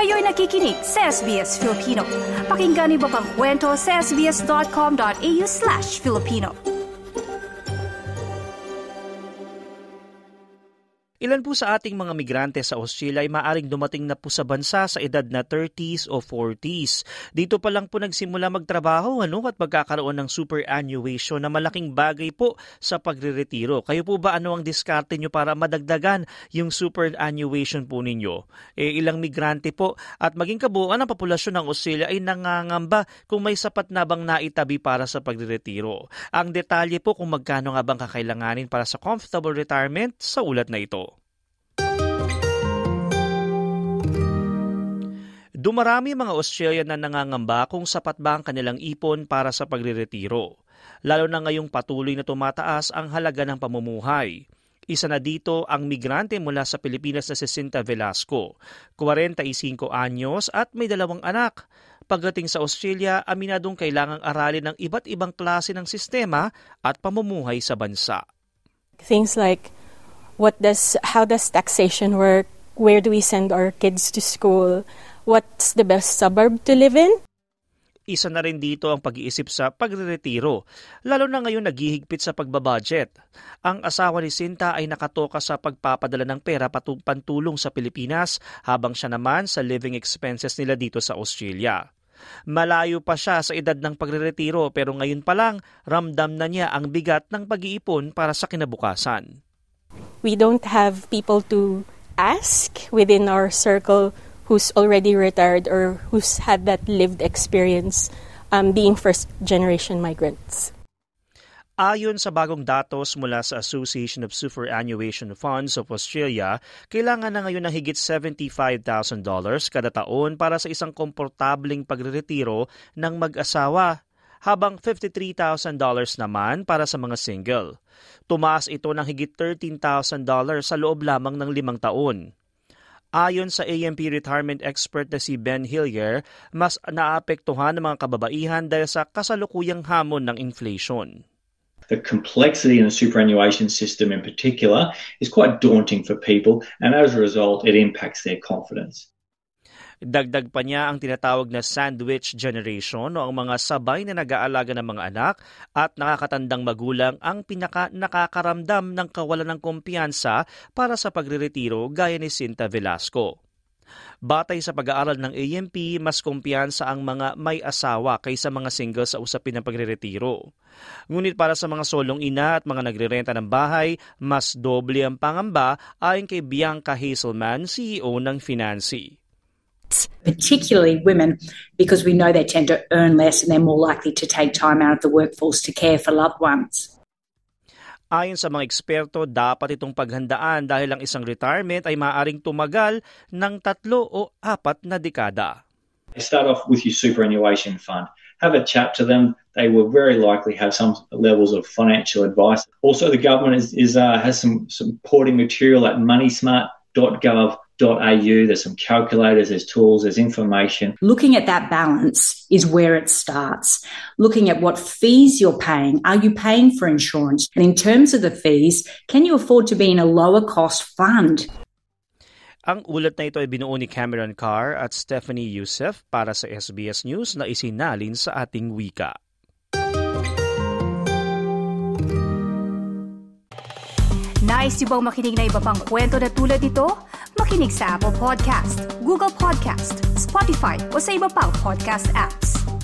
Kayo'y nakikinig sa SBS Filipino. Pakinggan niyo pa ang kwento sa sbs.com.au/Filipino. Ilan po sa ating mga migrante sa Australia ay maaring dumating na po sa bansa sa edad na 30s o 40s. Dito pa lang po nagsimula magtrabaho at magkakaroon ng superannuation na malaking bagay po sa pagreretiro. Kayo po ba ano ang diskarte nyo para madagdagan yung superannuation po ninyo? Ilang migrante po at maging kabuuan ng populasyon ng Australia ay nangangamba kung may sapat na bang naitabi para sa pagreretiro. Ang detalye po kung magkano nga bang kakailanganin para sa comfortable retirement sa ulat na ito. Dumarami mga Australian na nangangamba kung sapat ba ang kanilang ipon para sa pagreretiro, lalo na ngayong patuloy na tumataas ang halaga ng pamumuhay. Isa na dito ang migrante mula sa Pilipinas na si Cinta Velasco, 45 anyos at may 2 anak. Pagdating sa Australia, aminadong kailangang aralin ng iba't ibang klase ng sistema at pamumuhay sa bansa. Things like how does taxation work? Where do we send our kids to school? What's the best suburb to live in? Isa na rin dito ang pag-iisip sa pagreretiro, lalo na ngayon naghihigpit sa pagbabudget. Ang asawa ni Cinta ay nakatoka sa pagpapadala ng pera pantulong sa Pilipinas habang siya naman sa living expenses nila dito sa Australia. Malayo pa siya sa edad ng pagreretiro pero ngayon pa lang ramdam na niya ang bigat ng pag-iipon para sa kinabukasan. We don't have people to ask within our circle who's already retired or who's had that lived experience being first-generation migrants. Ayon sa bagong datos mula sa Association of Superannuation Funds of Australia, kailangan na ngayon ng higit $75,000 kada taon para sa isang komportableng pagreretiro ng mag-asawa, habang $53,000 naman para sa mga single. Tumaas ito ng higit $13,000 sa loob lamang ng 5 taon. Ayon sa AMP retirement expert na si Ben Hillier, mas naapektuhan ng mga kababaihan dahil sa kasalukuyang hamon ng inflation. The complexity in the superannuation system in particular is quite daunting for people, and as a result, it impacts their confidence. Dagdag pa niya ang tinatawag na sandwich generation o ang mga sabay na nag-aalaga ng mga anak at nakakatandang magulang ang nakakaramdam ng kawalan ng kumpiyansa para sa pagreretiro gaya ni Cinta Velasco. Batay sa pag-aaral ng AMP, mas kumpiyansa ang mga may asawa kaysa mga single sa usapin ng pagreretiro. Ngunit para sa mga solong ina at mga nagrerenta ng bahay, mas doble ang pangamba ayon kay Bianca Hazelman, CEO ng Financy. Particularly women, because we know they tend to earn less and they're more likely to take time out of the workforce to care for loved ones. Ayon sa mga eksperto, dapat itong paghandaan dahil ang isang retirement ay maaaring tumagal ng 3 o 4 na dekada. Start off with your superannuation fund. Have a chat to them. They will very likely have some levels of financial advice. Also, the government has some supporting material at moneysmart.gov.au. There's some calculators, there's tools, there's information. Looking at that balance is where it starts. Looking at what fees you're paying. Are you paying for insurance? And in terms of the fees, can you afford to be in a lower cost fund? Ang ulat na ito ay binuo ni Cameron Carr at Stephanie Youssef para sa SBS News na isinalin sa ating wika. Nice yung bang makinig na iba pang kwento na tulad ito? Makinig sa Apple Podcast, Google Podcast, Spotify o sa iba pang podcast apps.